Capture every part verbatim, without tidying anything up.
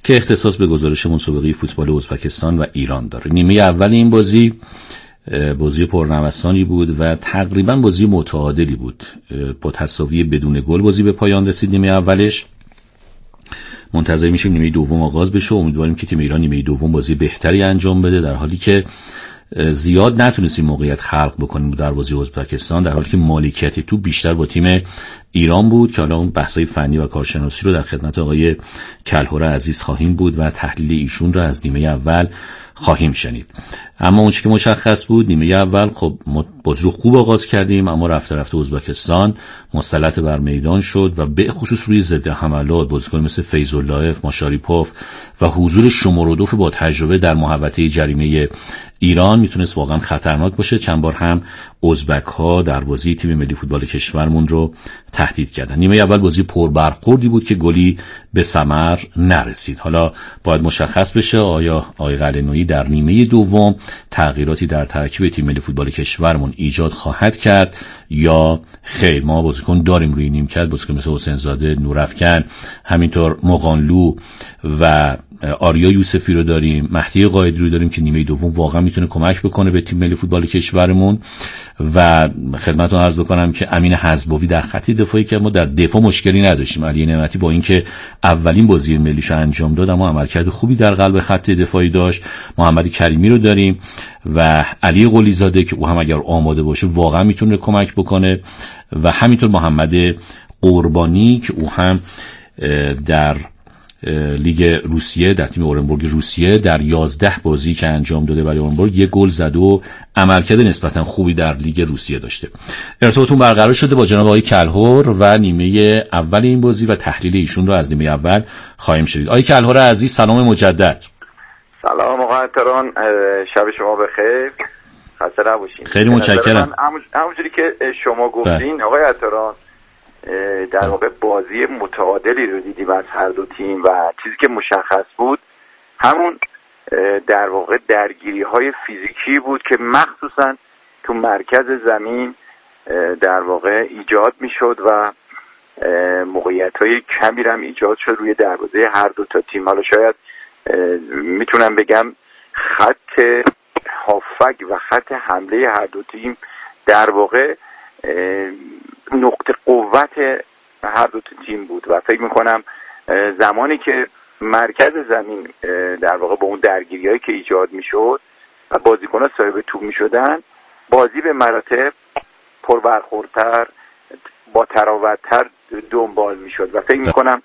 که اختصاص به گزارش مسابقه فوتبال ازبکستان و ایران داره. نیمه اول این بازی بازی پرنوسانی بود و تقریبا بازی متعادلی بود. با تساوی بدون گل بازی به پایان رسید نیمه اولش. منتظر میشیم نیمه دوم آغاز بشه. امیدواریم که تیم ایران نیمه دوم بازی بهتری انجام بده، در حالی که زیاد نتونستیم موقعیت خلق بکنیم در بازی ازبکستان، در حالی که مالکیت تو بیشتر با تیم ایران بود که حالا اون بحثای فنی و کارشناسی رو در خدمت آقای کلهر عزیز خواهیم بود و تحلیل ایشون رو از نیمه اول خواهیم شنید. اما اون چیزی که مشخص بود نیمه اول خب ما بازی رو خوب آغاز کردیم، اما رفته رفته ازبکستان مسلط بر میدان شد و به خصوص روی ضد حملات بازیکن مثل فیض‌اللهف، ماشاریپوف و حضور شمرودوف با تجربه در محوطه جریمه ایران میتونست واقعا خطرناک باشه. چند بار هم ازبک ها در بازی تیم ملی فوتبال کشورمون رو تهدید کردن. نیمه اول بازی پربرخوردی بود که گلی به ثمر نرسید. حالا باید مشخص بشه آیا آقای قلعه‌نویی در نیمه دوم تغییراتی در ترکیب تیم ملی فوتبال کشورمون ایجاد خواهد کرد یا خیر. ما بازیکن داریم روی نیمکت، بازیکن مثل حسین زاده، نورافکن، همینطور مقانلو و آریا یوسفی رو داریم، مهدی قائدی رو داریم که نیمه دوم واقعا میتونه کمک بکنه به تیم ملی فوتبال کشورمون. و خدمتتون عرض بکنم که امین حزباوی در خط دفاعی که ما در دفاع مشکلی نداشتیم. علی نعمتی با اینکه اولین بازی ملیش انجام داد اما عملکرد خوبی در قلب خط دفاعی داشت. محمد کریمی رو داریم و علی قلی زاده که او هم اگر آماده باشه واقعا میتونه کمک بکنه و همینطور محمد قربانی که او هم در لیگ روسیه در تیم اورنبورگ روسیه در یازده بازی که انجام داده برای اورنبورگ یک گل زد و عملکرد نسبتا خوبی در لیگ روسیه داشته. ارتباطمون برقرار شده با جناب آقای کلهر و نیمه اول این بازی و تحلیل ایشون رو از نیمه اول خواهیم شنید. آقای کلهر عزیز سلام مجدد. سلام آقای تران، شب شما بخیر، خسته نباشین. خیلی متشکرم. همونجوری که شما گفتین آقای تران، در واقع بازی متعادلی رو دیدیم از هر دو تیم و چیزی که مشخص بود همون در واقع درگیری های فیزیکی بود که مخصوصا تو مرکز زمین در واقع ایجاد می شد و موقعیت های کمی هم ایجاد شد روی دروازه هر دو تا تیم. حالا شاید میتونم بگم خط هافک و خط حمله هر دو تیم در واقع نقطه قوت هر دو تیم بود و فکر میکنم زمانی که مرکز زمین در واقع با اون درگیری‌هایی که ایجاد میشد و بازیکن‌ها صاحب توپ میشدن، بازی به مراتب پربرخوردتر با تراوت‌تر دنبال میشد و فکر میکنم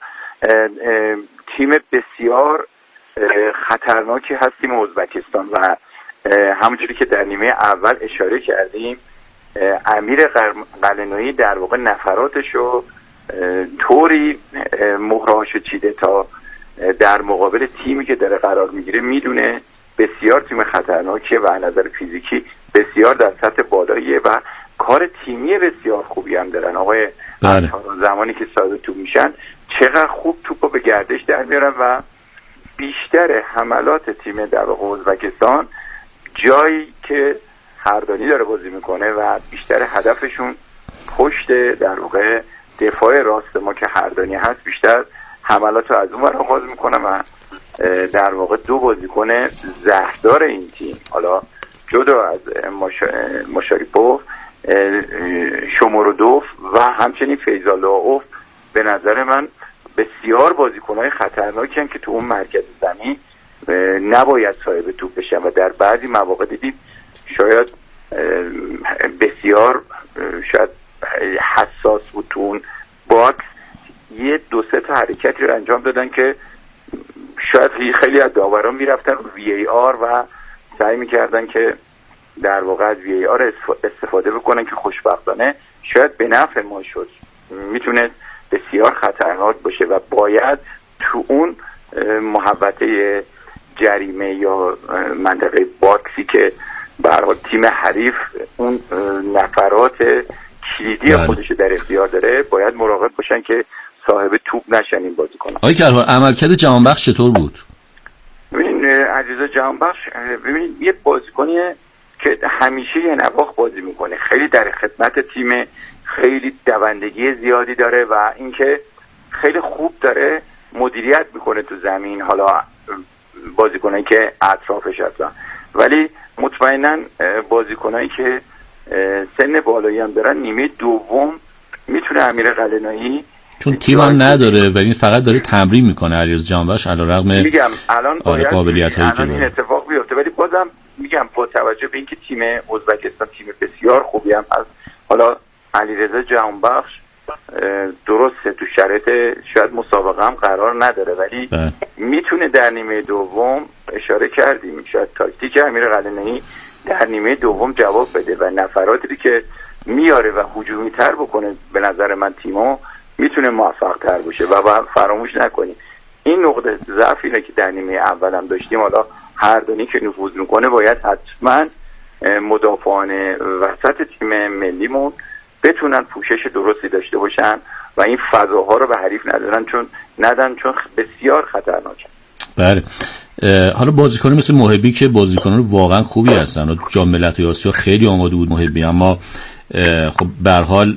تیم بسیار خطرناکی هست تیم ازبکستان و همونجوری که در نیمه اول اشاره کردیم امیر قلعه‌نویی در واقع نفراتشو طوری مهرهاشو چیده تا در مقابل تیمی که داره قرار میگیره میدونه بسیار تیم خطرناکیه و از نظر فیزیکی بسیار در سطح بالاییه و کار تیمی بسیار خوبی هم دارن. آقای بله. زمانی که صاحب توپ میشن چقدر خوب توپو به گردش در میارن و بیشتر حملات تیم در واقع ازبکستان جایی که هردانی داره بازی میکنه و بیشتر هدفشون پشت در واقع دفاع راست ما که هردانی هست، بیشتر حملات رو از اون ور آغاز میکنه و در واقع دو بازیکن زهردار این تیم، حالا جدا از ماشاریپوف، شمرودوف و همچنین فیض‌اللهف به نظر من بسیار بازیکنهای خطرناکی هستند که تو اون مرکز زمین نباید صاحب توپ بشن و در بعضی مواقع دیدیم شاید بسیار شاید حساس بود تو اون باکس یه دو سه تا حرکتی رو انجام دادن که شاید خیلی از داوران میرفتن رو وی ای آر و سعی میکردن که در واقع از وی ای آر استفاده بکنن که خوشبختانه شاید به نفع ما شد. میتونه بسیار خطرناک باشه و باید تو اون محوطه جریمه یا منطقه باکسی که برای تیم حریف اون نفرات کلیدی خودش در اختیار داره باید مراقب باشن که صاحب توپ نشن این بازیکن‌ها. آقای کلهر عملکرد جهانبخش چطور بود؟ ببین عزیزا جهانبخش ببین یه بازیکنیه که همیشه یه نواخت بازی میکنه، خیلی در خدمت تیم، خیلی دوندگی زیادی داره و اینکه خیلی خوب داره مدیریت میکنه تو زمین، حالا بازیکنایی که اطرافش هستن، ولی مطمئنا بازیکنایی که سن بالایی هم دارن نیمه دوم میتونه امیر قلعه‌نویی، چون تیم هم نداره ولی فقط داره تمرین میکنه علیرضا جانبخش، علیرغم میگم الان باید قابلیت‌هایی که این اتفاق بیفته، ولی بازم میگم با توجه به اینکه تیم ازبکستان تیم بسیار خوبی هم هست، حالا علیرضا جانبخش درسته تو شرایط شاید مسابقه هم قرار نداره، ولی ده. میتونه در نیمه دوم، اشاره کردیم شاید تاکتیک امیر قلعه‌نویی در نیمه دوم جواب بده و نفراتی که میاره و هجومی تر بکنه، به نظر من تیمو میتونه موفق تر باشه. و فراموش نکنیم این نقطه ضعفی رو که در نیمه اول هم داشتیم، حالا هر دونی که نفوذ میکنه باید حتما مدافعان وسط تیم ملیمون بتونن پوشش درستی داشته باشن و این فضاها رو به حریف ندارن، چون ندن چون بسیار خطرناکه. بله. حالا بازیکنان مثل محبی که بازیکنان واقعا خوبی هستن و جام ملت‌های آسیا خیلی آماده بود محبی، اما خب به هر حال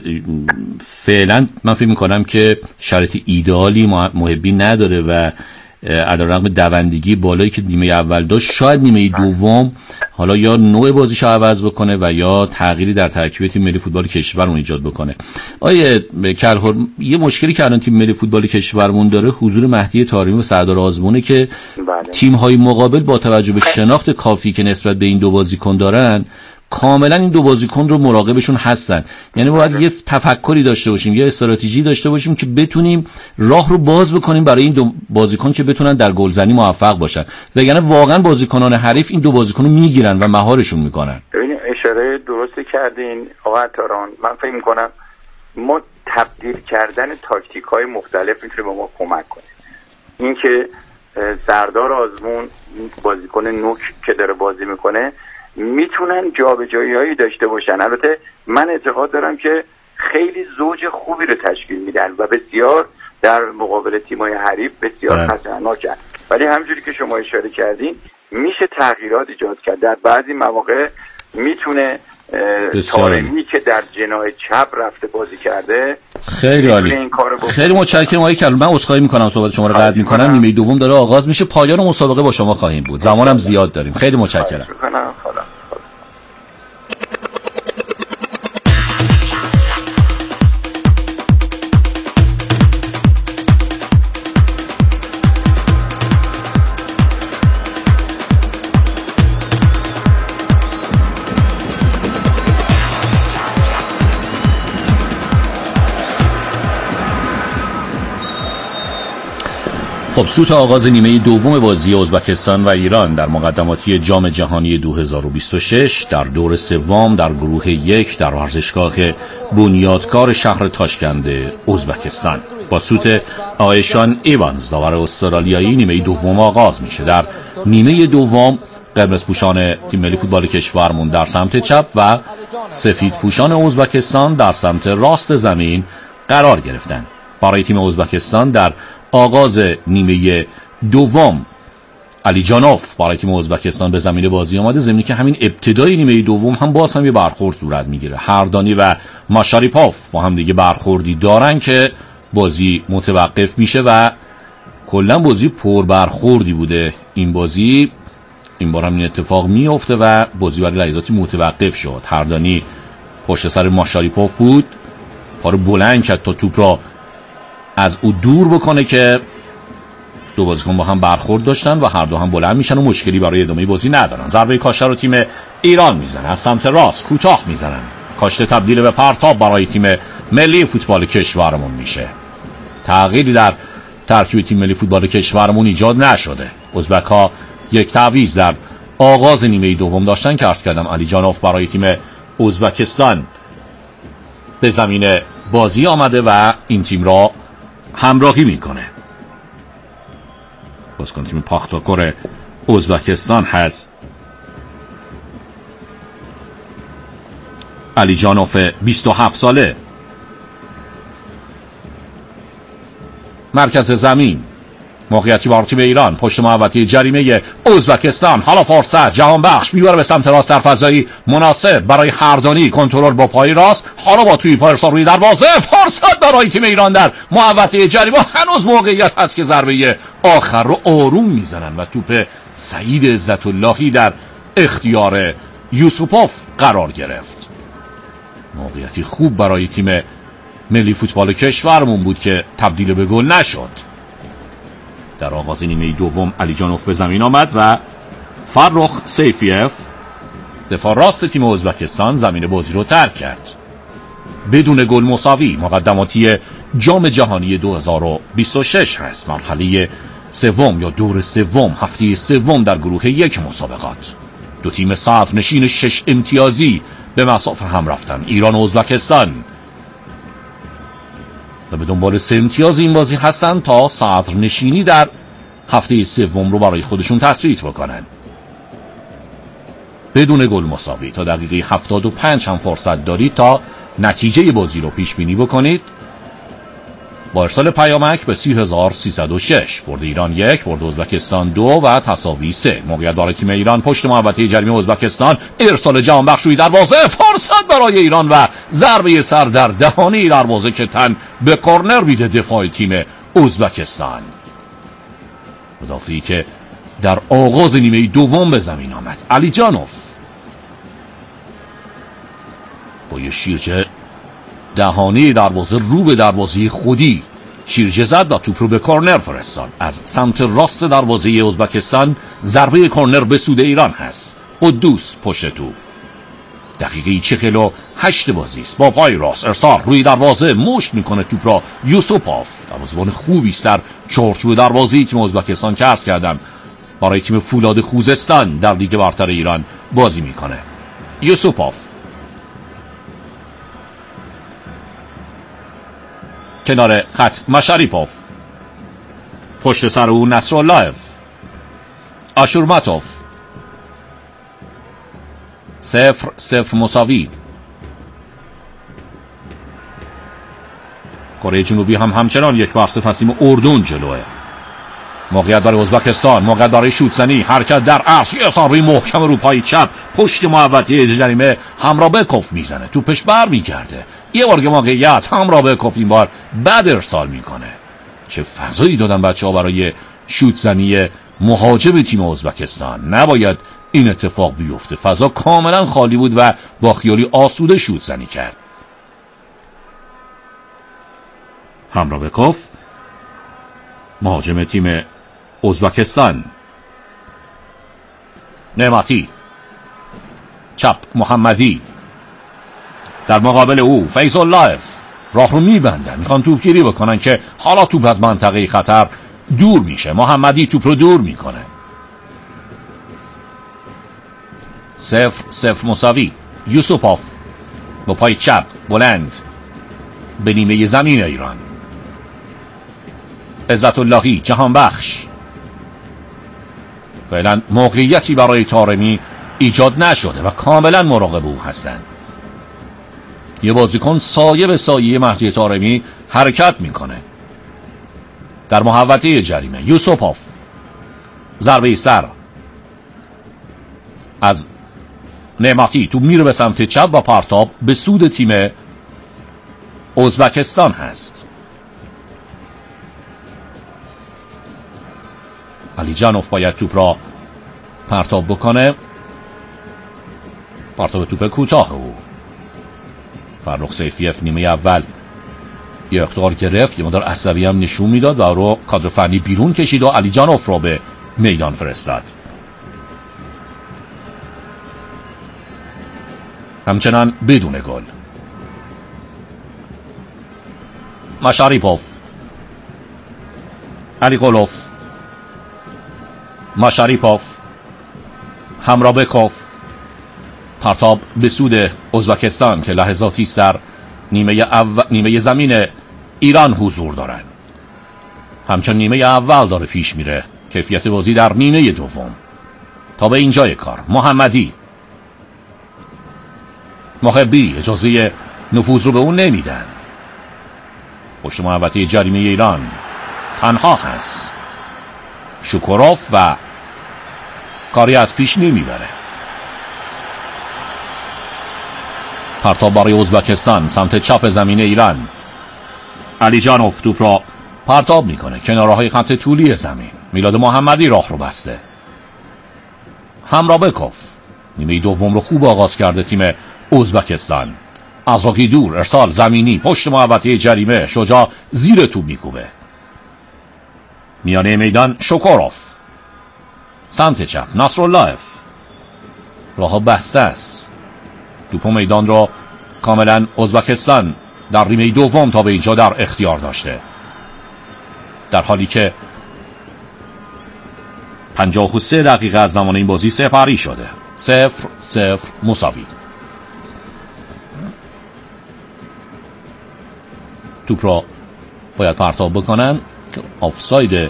فعلا من فکر می‌کنم که شرایط ایدئالی محبی نداره و علیرغم دوندگی بالایی که نیمه اول داشت، شاید نیمه دوم حالا یا نوع بازیش رو عوض بکنه و یا تغییری در ترکیب تیم ملی فوتبال کشورمون ایجاد بکنه. آیه کلهر، یه مشکلی که الان تیم ملی فوتبال کشورمون داره حضور مهدی طارمی و سردار آزمونه که تیم‌های مقابل با توجه به شناخت کافی که نسبت به این دو بازیکن دارن کاملا این دو بازیکن رو مراقبشون هستن. یعنی باید یه تفکری داشته باشیم، یه استراتژی داشته باشیم که بتونیم راه رو باز بکنیم برای این دو بازیکن که بتونن در گلزنی موفق باشن، وگرنه واقعا بازیکنان حریف این دو بازیکن رو میگیرن و مهارشون میکنن. ببین اشاره درستی کردین آقا عطاران، من فکر میکنم ما تبدیل کردن تاکتیک‌های مختلف میتونه به ما کمک کنه. اینکه سردار آزمون بازیکن نوک که داره بازی میکنه میتونن جابجایی‌هایی داشته باشن. البته من اعتقاد دارم که خیلی زوج خوبی رو تشکیل میدن و بسیار در مقابل تیم‌های حریف بسیار خطرناکن، ولی همونجوری که شما اشاره کردین میشه تغییرات ایجاد کرد. در بعضی مواقع میتونه طارمی که در جناح چپ رفته بازی کرده خیلی عالی، خیلی متشکرم آقای کلهر. من عذرخواهی میکنم صحبت شما رو قطع میکنم، نیمه دوم داره آغاز میشه، پایان مسابقه با شما خواهیم بود، زمانم زیاد داریم. خیلی متشکرم. خب سوت آغاز نیمه دوم بازی ازبکستان و ایران در مقدماتی جام جهانی دو هزار و بیست و شش در دور سوم در گروه یک در ورزشگاه بنیادکار شهر تاشکند ازبکستان با سوت آقای شان ایوانز داور استرالیایی نیمه دوم آغاز میشه. در نیمه دوم قرمز پوشان تیم ملی فوتبال کشورمون در سمت چپ و سفید پوشان ازبکستان در سمت راست زمین قرار گرفتن. برای تیم ازبکستان در آغاز نیمه دوم علی جانوف برای تیم ازبکستان به زمین بازی آمده، زمینی که همین ابتدای نیمه دوم هم باز هم یه برخورد صورت میگیره. هردانی و ماشاریپوف با هم دیگه برخوردی دارن که بازی متوقف میشه و کلا بازی پر برخوردی بوده این بازی. این بار هم این اتفاق میفته و بازی برای لحظاتی متوقف شد. هردانی پشت سر ماشاریپوف بود، پارو بلند کرد تا توپ را از او دور بکنه که دو بازیکن با هم برخورد داشتن و هر دو هم بلند میشن و مشکلی برای ادامه بازی ندارن. ضربه کاشته رو تیم ایران میزنه، از سمت راست کوتاه میزنن، کاشته تبدیل به پرتاب برای تیم ملی فوتبال کشورمون میشه. تغییری در ترکیب تیم ملی فوتبال کشورمون ایجاد نشده. ازبک‌ها یک تعویض در آغاز نیمه دوم داشتن که عرض کردم علی جانوف برای تیم ازبکستان به زمین بازی آمده و این تیم را همراهی میکنه. بازیکن تیم پاختاکور ازبکستان هست علی جانوف بیست و هفت ساله. مرکز زمین موقعیتی برای تیم ایران پشت محوطه جریمه ازبکستان. حالا فرصت جهان بخش میبره به سمت راست در فضایی مناسب برای خردانی، کنترل با پای راست. حالا با توی پای روی دروازه، فرصت برای تیم ایران در محوطه جریمه. هنوز موقعیت هست که ضربه آخر رو آروم میزنن و توپ سعید عزت اللهی در اختیار یوسوپوف قرار گرفت. موقعیتی خوب برای تیم ملی فوتبال کشورمون بود که تبدیل به گل نشد. در آغاز نیمه دوم علیجانوف به زمین آمد و فرخ سیفیف دفاع راست تیم ازبکستان زمین بازی رو ترک کرد. بدون گل مساوی مقدماتی جام جهانی دو هزار و بیست و شش هست. مرحله سوم یا دور سوم، هفته سوم در گروه یک مسابقات. دو تیم صدر نشین شش امتیازی به مسافر هم رفتن، ایران و ازبکستان، و به دنبال سه امتیاز این بازی هستن تا صدر نشینی در هفته سوم رو برای خودشون تثبیت بکنن. بدون گل مساوی تا دقیقه هفتاد و پنج هم فرصت دارید تا نتیجه بازی رو پیش بینی بکنید. با ارسال پیامک به سی هزار و سیصد و شش، برد ایران یک، برد ازبکستان دو و تساوی سه. موقعیت برای تیم ایران پشت محوطه جریمه ازبکستان. ارسال جهان بخش روی دروازه، فرصت برای ایران و ضربه سر در دهانه دروازه که تن به کورنر میده دفاع تیم ازبکستان. مدافعی که در آغاز نیمه دوم به زمین آمد، علیجانوف، با یه شیرجه دهانه دروازه رو به دروازه خودی شیرجه زد و توپ رو به کورنر فرستاد. از سمت راست دروازه ازبکستان ضربه کورنر به سود ایران هست. قدوس پشت توپ. دقیقه چهل و هشت بازی است. با پای راست ارسال روی دروازه مشت میکنه توپ را یوسوپوف. دروازه‌بان خوبی است در چارچوب دروازه‌ای تیم ازبکستان که عرض کردم برای تیم فولاد خوزستان در لیگ برتر ایران بازی میکنه. یوسوپوف کنار خط مشریپوف، پشت سر او نصراللهف، آشورماتوف. صفر صفر مساوی. کره جنوبی هم همچنان یک بر صفر هستیم. اردن جلوه. موقعیت برای ازبکستان، موقعیت برای شوتزنی، حرکت در عرض، یه اصابه محکم رو پای چپ پشت محوطه جریمه. همرابکوف میزنه، توپش بر میگرده. یه بار که موقعیت همرابکوف این بار بد ارسال میکنه. چه فضایی دادن بچه ها برای شوتزنی مهاجم تیم ازبکستان. نباید این اتفاق بیفته. فضا کاملا خالی بود و با خیالی آسوده شوتزنی کرد. همرابکوف مهاجم تیم ازبکستان. نعمتی چپ محمدی، در مقابل او فیض‌اللهف. راه رو میبندن، میخوان توپگیری بکنن که حالا توپ از منطقه خطر دور میشه. محمدی توپ رو دور میکنه. صفر صفر مساوی. یوسوپوف با پای چپ بلند به نیمه زمین ایران. عزت اللهی جهان بخش. فعلا موقعیتی برای طارمی ایجاد نشده و کاملا مراقب او هستند. یه بازیکن سایه به سایه مهدی طارمی حرکت میکنه در محوطه جریمه. یوسوپوف ضربه سر از نعمتی، تو میره به سمت چپ و پرتاب به سود تیم ازبکستان هست. علیجانوف باید توپ را پرتاب بکنه. پرتاب توپ کوتاه او. فرخ سیفیف نیمه اول یه اختار گرفت، یه مدار عصبی هم نشون میداد و رو کادر فنی بیرون کشید و علیجانوف را به میدان فرستاد. همچنان بدون گل. مشریپوف، علی قلوف، مشریپوف، همرابکوف. پرتاب به سود ازبکستان که لحظاتی است در نیمه, او... نیمه زمین ایران حضور دارن. همچنان نیمه اول داره پیش میره. کیفیت بازی در نیمه دوم. تا به اینجای کار محمدی، محبی اجازه نفوذ رو به اون نمیدن. پشت محوطه جریمه ایران تنها هست. شوکوروف و کاری از پیش نمیبره. پرتاب برای ازبکستان سمت چپ زمین ایران. علیجانوف توپ را پرتاب میکنه کناره های خط طولی زمین. میلاد محمدی راه رو بسته. همرابکوف نیمه دوم رو خوب آغاز کرده تیم ازبکستان. از راهی دور ارسال زمینی پشت محوطه جریمه. شجاع زیر توپ میکوبه. میانه میدان شوکوروف سمت چپ نصراللهف. راه بسته است. توپ میدان را کاملا ازبکستان در نیمه دوم تا به اینجا در اختیار داشته، در حالی که پنجاه و سه دقیقه از زمان این بازی سپری شده. صفر صفر مساوی. توپ را باید پرتاب بکنن که آفساید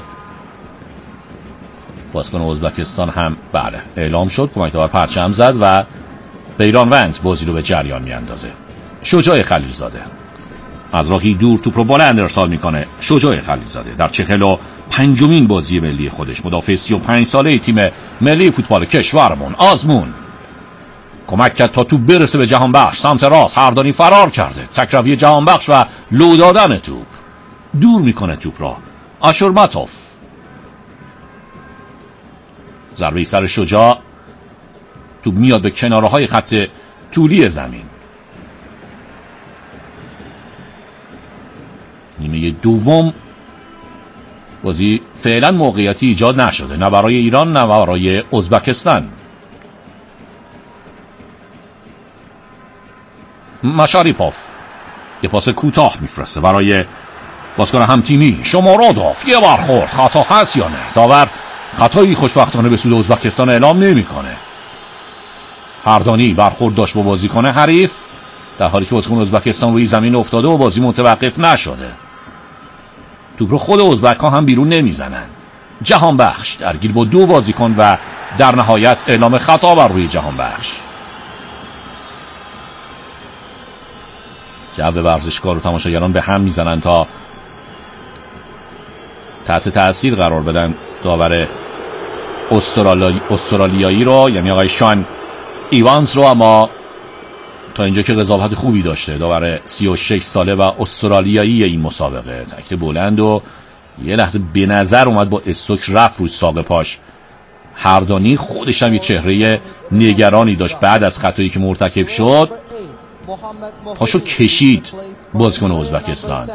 بازیکن ازبکستان هم بله اعلام شد. کمک داور پرچم زد و بیران وند بازی رو به جریان میاندازه. شجاع خلیلزاده از راهی دور توپ رو بلند ارسال میکنه. شجاع خلیلزاده در چهل و پنجمین بازی ملی خودش، مدافع سی و پنج ساله تیم ملی فوتبال کشورمون. آزمون کمک کرد تا توپ برسه به جهانبخش. سمت راست هردانی فرار کرده. تکروی جهانبخش و لو دادن توپ. دور میکنه توپ را آشورماتوف. ضربه سر شجاع. توپ میاد به کناره های خط طولی زمین. نیمه دوم بازی فعلا موقعیتی ایجاد نشده، نه برای ایران نه برای ازبکستان. مشاریپوف یه پاس کوتاه میفرسته برای بازیکن هم تیمی شمارادوف. یه برخورد خطا هست یا نه؟ داور خطایی خوشبختانه به سود ازبکستان اعلام نمیکنه. هردانی برخورد داشت با بازیکن حریف، در حالی که بازیکن ازبکستان روی زمین افتاده و بازی متوقف نشده. توپ رو خود ازبک ها هم بیرون نمیزنن. جهانبخش درگیر با دو بازیکن و در نهایت اعلام خطا بر روی جهانبخش. جو ورزشکار و تماشاگران به هم میزنن تا تحت تأثیر قرار بدن داور استرالی... استرالیایی رو، یعنی آقای شان ایوانز رو. اما تا اینجا که قضاوت خوبی داشته داور سی و شش ساله و استرالیایی این مسابقه. تکت بلند و یه لحظه به نظر اومد با استوک رفت روی ساق پاش. هردانی خودش هم یه چهره نگرانی داشت بعد از خطایی که مرتکب شد. پاشو کشید بازیکن ازبکستان.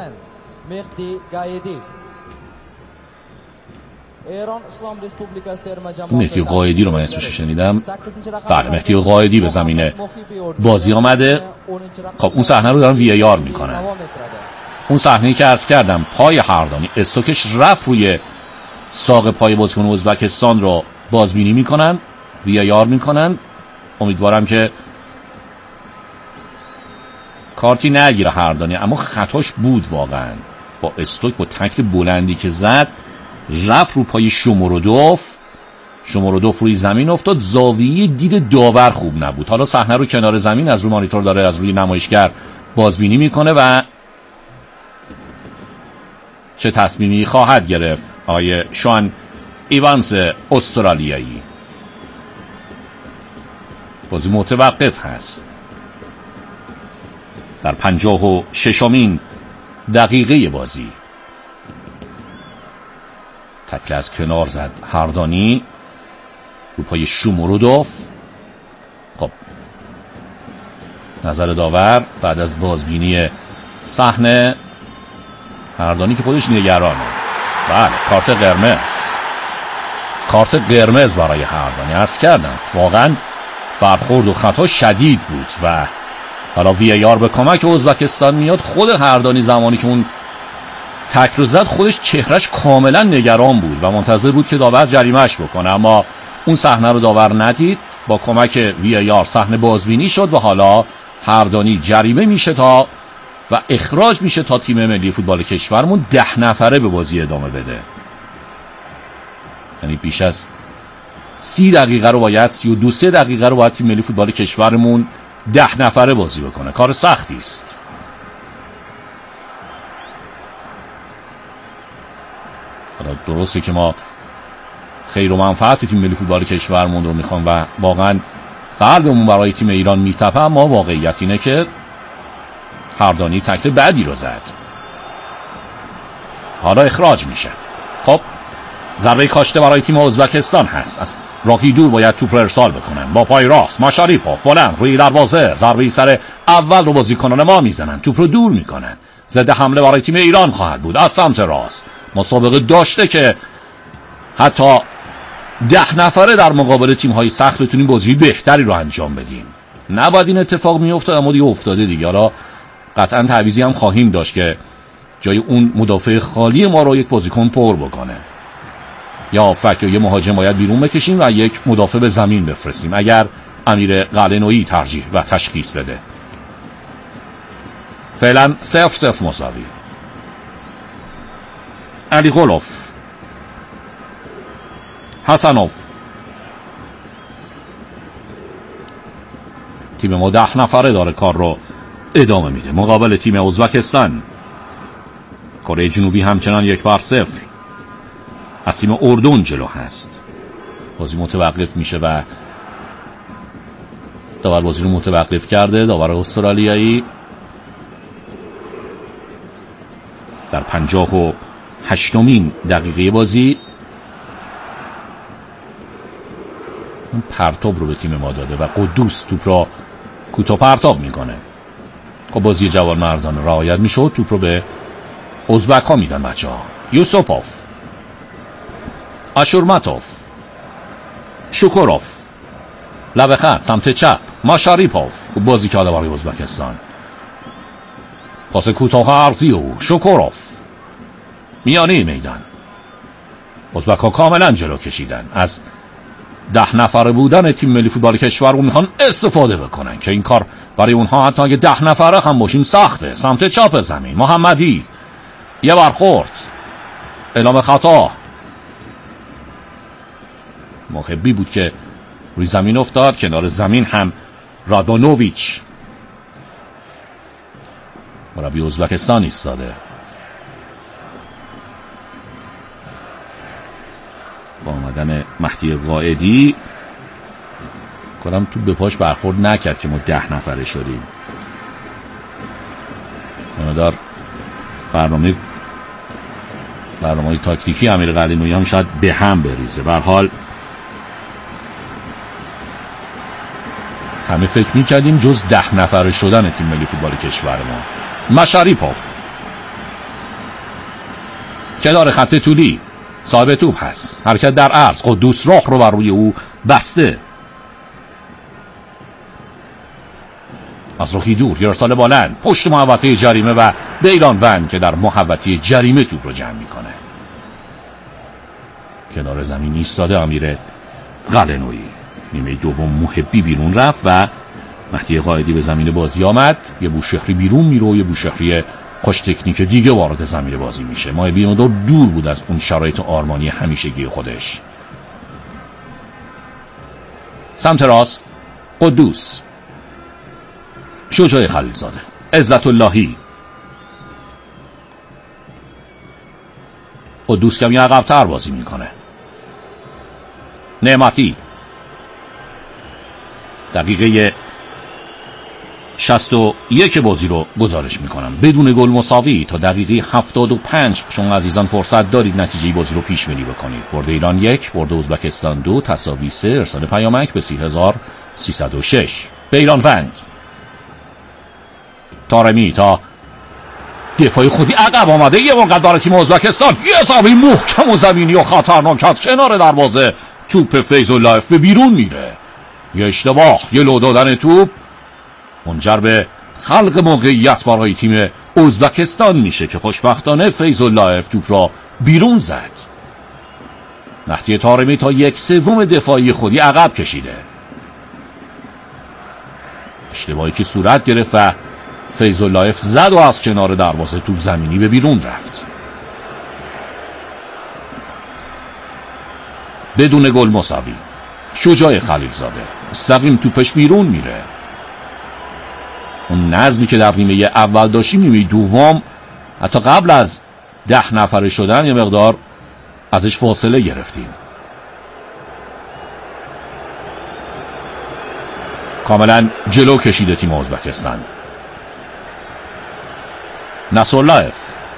مهدی قائدی رو من اسمش شنیدم. بله مهدی قائدی به زمین بازی آمده. خب اون صحنه رو دارن وی ای آر میکنن. اون صحنه‌ای که عرض کردم پای هردانی استوکش رفت روی ساق پای بازیکن ازبکستان رو بازبینی میکنن، وی ای آر میکنن. امیدوارم که کارتی نگیره هردانی، اما خطاش بود واقعا. با استوک با تکل بلندی که زد رفت رو پای شومورودوف. شومورودوف روی زمین افتاد. زاویه دید داور خوب نبود. حالا صحنه رو کنار زمین از روی مانیتور داره از روی نمایشگر بازبینی میکنه و چه تصمیمی خواهد گرفت آقای شان ایوانز استرالیایی. بازی متوقف هست در پنجاه و ششمین دقیقه بازی. تکل از کنار زد هردانی رو پای شومورودوف. خب نظر داور بعد از بازبینی صحنه، هردانی که خودش نگرانه. بله کارت قرمز، کارت قرمز برای هردانی. عرض کردم واقعا برخورد و خطا شدید بود و حالا وی ای آر به کمک ازبکستان میاد. خود هردانی زمانی که اون تکل زد خودش چهرش کاملا نگران بود و منتظر بود که داور جریمهش بکنه، اما اون صحنه رو داور ندید. با کمک وی ای آر صحنه بازبینی شد و حالا هردانی جریمه میشه تا و اخراج میشه تا تیم ملی فوتبال کشورمون ده نفره به بازی ادامه بده. یعنی بیش از سی دقیقه رو باید سی و دو سه دقیقه رو باید تیم ملی فوتبال کشورمون ده نفره بازی بکنه. کار سختی است. حالا درسته که ما خیر و منفعت تیم ملی فوتبال کشورمون رو میخوان و واقعا قلبمون برای تیم ایران میتپه، اما واقعیت اینه که هردانی تکل بعدی رو زد. حالا اخراج میشه. خب ضربه کاشته برای تیم ازبکستان هست. از راهی دور باید توپ رو ارسال بکنن. با پای راست ماشاریپوف بلند روی دروازه، ضربه سر اول رو بازیکنان ما میزنن، توپ رو دور میکنن. ضد حمله برای تیم ایران خواهد بود از سمت راست. مسابقه داشته که حتی ده نفره در مقابل تیم های سخت بتونیم بازی بهتری رو انجام بدیم. نباید این اتفاق میافتاد، اما دیگه افتاده دیگه. حالا قطعا تعویضی هم خواهیم داشت که جای اون مدافع خالی ما رو یک بازیکن پر بکنه، یا آفک یا یه مهاجم باید بیرون بکشیم و یک مدافع به زمین بفرستیم اگر امیر قلنویی ترجیح و تشخیص بده. فعلا صفر صفر مساوی. علی قلوف، حسنوف. تیم ما ده نفره داره کار رو ادامه میده مقابل تیم ازبکستان. کره جنوبی همچنان یک بر صفر از تیم اردن جلو هست. بازی متوقف میشه و داور بازی رو متوقف کرده، داور استرالیایی. در پنجاه و هشتمین دقیقه بازی اون پرتاب رو به تیم ما داده و قدوس توپ را کوتاه پرتاب میکنه. خب بازی جوان مردان رعایت میشد، توپ رو به ازبک ها میدن بچه ها. یوسوپوف، آشورماتوف، شوکوروف، لبه خط سمت چپ ماشاریپوف. بازی کرده برای ازبکستان. پاس کوتاه عرضی او شوکوروف میانه میدان. ازبک ها کاملا جلو کشیدن. از ده نفره بودن تیم ملی فوتبال کشور رو میخوان استفاده بکنن که این کار برای اونها حتی اگه ده نفره هم باشین سخته. سمت چپ زمین محمدی، یه برخورد، اعلام خطا. محبی بود که روی زمین افتاد. کنار زمین هم رادونوویچ مربی ازبکستان ایستاده. با آمدن مهدی قائدی کنم تو به پاش برخورد نکرد که ما ده نفره شدیم. مندار برنامه برنامه تاکتیکی امیر قلنویی هم شاید به هم بریزه. به هر حال همه فکر میکردیم جز ده نفره شدن تیم ملی فوتبال کشور ما. ماشاریپوف کنار خط طولی صاحب توپ هست. حرکت در عرض، قدوس راه رو بر روی او بسته. از راهی دور ارسال بلند پشت محوطه جریمه و بیران ون که در محوطه جریمه توپ رو جمع میکنه. کنار زمین ایستاده امیر قلنویی. نیمه دوم محبی بیرون رفت و مهدی قائدی به زمین بازی آمد. یه بوشهری بیرون میره و یه بوشهری خوش تکنیک دیگه وارد زمین بازی میشه. محبی مدار دور بود از اون شرایط آرمانی همیشگی خودش. سمت راست قدوس، شجاع خلیلزاده، عزت اللهی. قدوس کمی عقب‌تر بازی میکنه. نعمتی دقیقه شصت و یک بازی رو گزارش میکنم. بدون گل مساوی تا دقیقه هفتاد و پنج شما عزیزان فرصت دارید نتیجه بازی رو پیش بینی بکنید. برد ایران یک، برد ازبکستان دو، تساوی سه. ارسال پیامک به سی هزار سیصد و شش. بیران وند، تارمی تا دفاعی خودی عقب آمده. یه مقدار تیم ازبکستان یه ضربه محکم و زمینی و خطرناک از کنار دروازه. توپ فیض الله به بیرون میره. یه اشتباه، یه لو دادن توپ منجر به خلق موقعیت برای تیم ازبکستان میشه که خوشبختانه فیض الله توپ را بیرون زد. مهدی طارمی تا یک سوم دفاعی خودی عقب کشیده. اشتباهی که صورت گرفت و فیض الله زد و از کنار دروازه توپ زمینی به بیرون رفت. بدون گل مساوی. شجاع خلیلزاده مستقیم توپش بیرون میره. اون نظمی که در نیمه اول داشتیم نیمه دوم حتی قبل از ده نفره شدن یه مقدار ازش فاصله گرفتیم. کاملا جلو کشیده تیم ازبکستان. نصراللهف،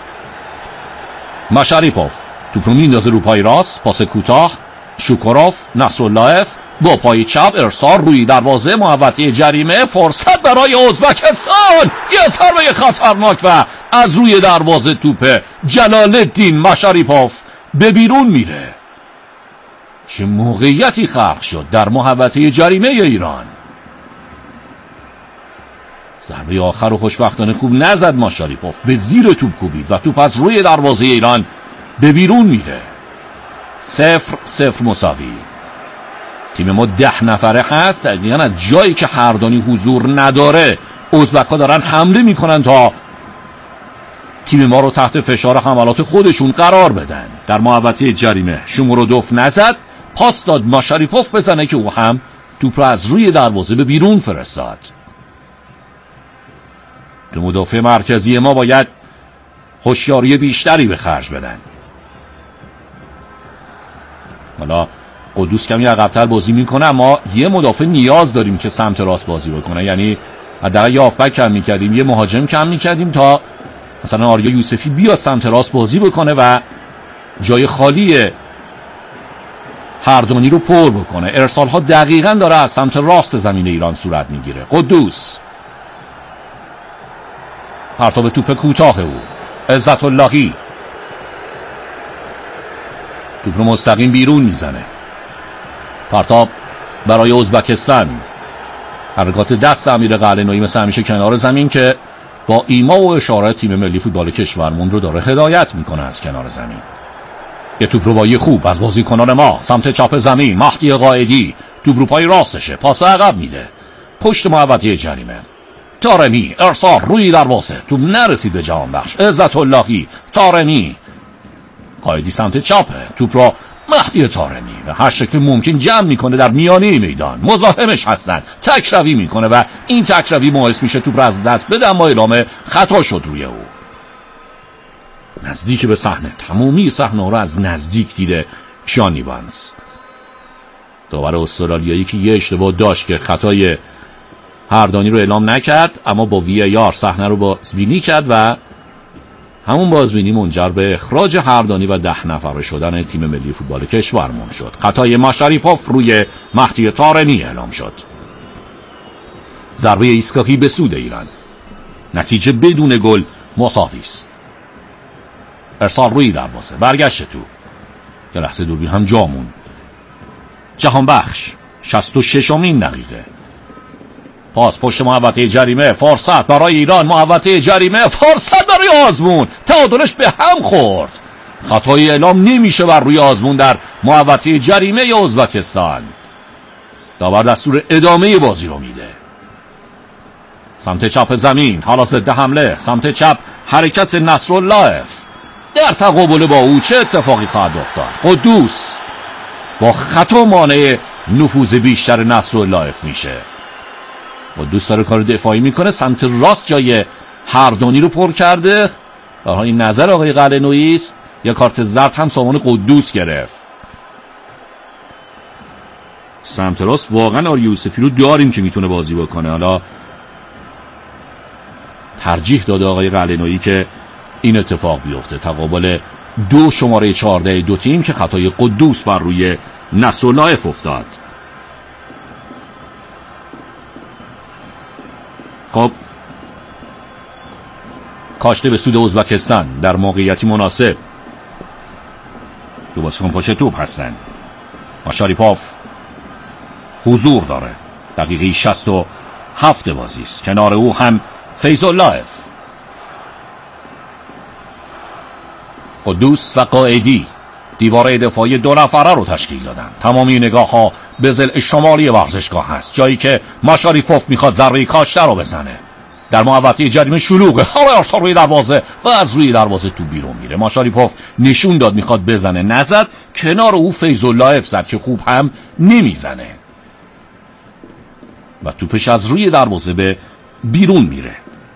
مشریپوف توپ رو میندازه رو پای راست، پاس کوتاه، شوکوروف، نصراللهف با پای چپ ارسال روی دروازه، محوطه جریمه، فرصت برای ازبکستان، یه ضربه خطرناک و از روی دروازه توپ جلال الدین مشریپوف به بیرون میره. چه موقعیتی خلق شد در محوطه جریمه ایران. ضربه آخر رو خوشبختانه خوب نزد مشریپوف، به زیر توپ کوبید و توپ از روی دروازه ایران به بیرون میره. صفر صفر مساوی. تیم ما ده نفره هست، دقیقاً از جایی که حردانی حضور نداره ازبک‌ها دارن حمله میکنن تا تیم ما رو تحت فشار حملات خودشون قرار بدن. در محوطه جریمه شومورودوف نزد، پاس داد مشریپوف بزنه که او هم توپ رو از روی دروازه به بیرون فرستاد. دو مدافع مرکزی ما باید هوشیاری بیشتری به خرج بدن. حالا قدوس کمی عقب‌تر بازی میکنه، اما یه مدافع نیاز داریم که سمت راست بازی بکنه، یعنی حداقل یه هافبک کم میکردیم، یه مهاجم کم میکردیم تا مثلا آریا یوسفی بیاد سمت راست بازی بکنه و جای خالی حردانی رو پر بکنه. ارسال ها دقیقاً داره از سمت راست زمین ایران صورت میگیره. قدوس، پرتاب توپ کوتاه او، عزت اللهی توپ رو مستقیم بیرون میزنه. پرتاب برای ازبکستان، حرکات دست امیر قلعه‌نویی مثل همیشه کنار زمین که با ایما و اشاره تیم ملی فوتبال کشورمون رو داره هدایت میکنه از کنار زمین. یه توپ رو با یه خوب از بازیکنان ما سمت چپ زمین، مهدی قائدی توپ رو پای راستشه، پاس به عقب میده، پشت محوطه جریمه، طارمی ارسال روی دروازه، توپ نرسید به جهانبخش، عزت اللهی، طارمی، قائدی سمت چپه، توپ را مهدی طارمی به هر شکل ممکن جمع میکنه در میانه میدان، مزاحمش هستن، تکروی میکنه و این تکروی باعث میشه توپ را از دست بده، اما اعلام خطا شد روی او. نزدیک به صحنه، تمامی صحنه رو از نزدیک دیده شان ایوانز، داور استرالیایی که یه اشتباه داشت که خطای حردانی رو اعلام نکرد، اما با وی ای آر صحنه رو بازبینی کرد و همون بازبینی منجر به اخراج حردانی و ده نفره شدن تیم ملی فوتبال کشورمون شد. خطای مشریپوف روی مهدی طارمی اعلام شد. ضربه ایستگاهی به سود ایران، نتیجه بدون گل مساوی است. ارسال روی دروازه، برگشت تو، یه لحظه دوربین هم جامون. جهانبخش، شصت و ششمین دقیقه، پاس پشت محوطه جریمه، فرصت برای ایران، محوطه جریمه، فرصت برای آزمون، تعادلش به هم خورد، خطای اعلام نمیشه بر روی آزمون در محوطه جریمه ازبکستان. داور دستور ادامه بازی رو میده. سمت چپ زمین، حالا ضد حمله، سمت چپ حرکت نصراللهف، در تقابل با او چه اتفاقی خواهد افتاد؟ قدوس با خطا مانع نفوذ بیشتر نصراللهف میشه. قدوس داره کار دفاعی میکنه، سمت راست جای حردانی رو پر کرده. در حال این نظر آقای قلعه‌نویی است، یا کارت زرد هم سامان قدوس گرفت. سمت راست واقعا آریا یوسفی رو داریم که میتونه بازی بکنه. حالا ترجیح داده آقای قلعه‌نویی که این اتفاق بیفته، تقابل دو شماره چهارده دو تیم که خطای قدوس بر روی نصراللهف افتاد. خب کاشته به سود ازبکستان در موقعیتی مناسب. دو بازیکن پشت توپ هستن. مشریپوف حضور داره، دقیقه شصت و هفت بازی است. کنار او هم فیض‌اللهف، قدوس و قائدی دیواره دفاعی دو نفره رو تشکیل دادن. تمامی نگاه ها به ضلع شمالی ورزشگاه هست، جایی که مشریپوف میخواد ضربه کاشته رو بزنه. در محوطه جریمه شلوغه، حالا ارسال روی دروازه و از روی دروازه تو بیرون میره. مشریپوف نشون داد میخواد بزنه، نزد. کنار او فیض‌اللهف زد که خوب هم نمیزنه و توپش از روی دروازه به بیرون میره.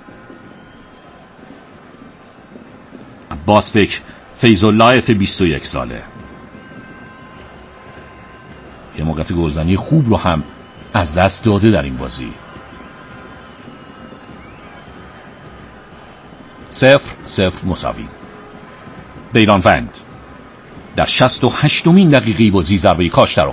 عباس بک، فیض‌اللهف بیست و یک ساله، یه موقعیت گلزنی خوب رو هم از دست داده در این بازی. صفر صفر مساوی. بیرانوند در شصت و هشتمین دقیقه بازی ضربه کاش در